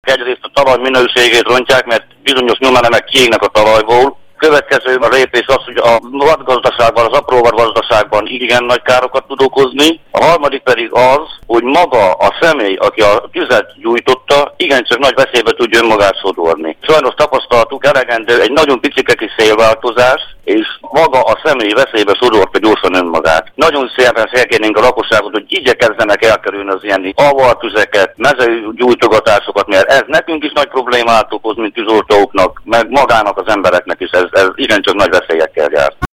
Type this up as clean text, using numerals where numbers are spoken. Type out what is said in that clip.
Egyrészt a talaj minőségét rontják, mert bizonyos nyomenemek kiégnek a talajból. Következő a lépés az, hogy a vadgazdaságban, az apró vadgazdaságban igen nagy károkat tud okozni. A harmadik pedig az, hogy maga a személy, aki a tüzet gyújtotta, igencsak nagy veszélybe tudja önmagát sodorni. Sajnos tapasztaltuk elegendő egy nagyon picike kis szélváltozás, és maga a személy veszélybe sodorta gyorsan önmagát. Nagyon szépen felkérnénk a lakosságot, hogy igyekezzenek elkerülni az ilyen avartüzeket, mezőgyújtogatásokat, mert ez nekünk is nagy problémát okoz, mint tűzoltóknak, meg magának az embereknek is ez igencsak nagy veszélyekkel jár.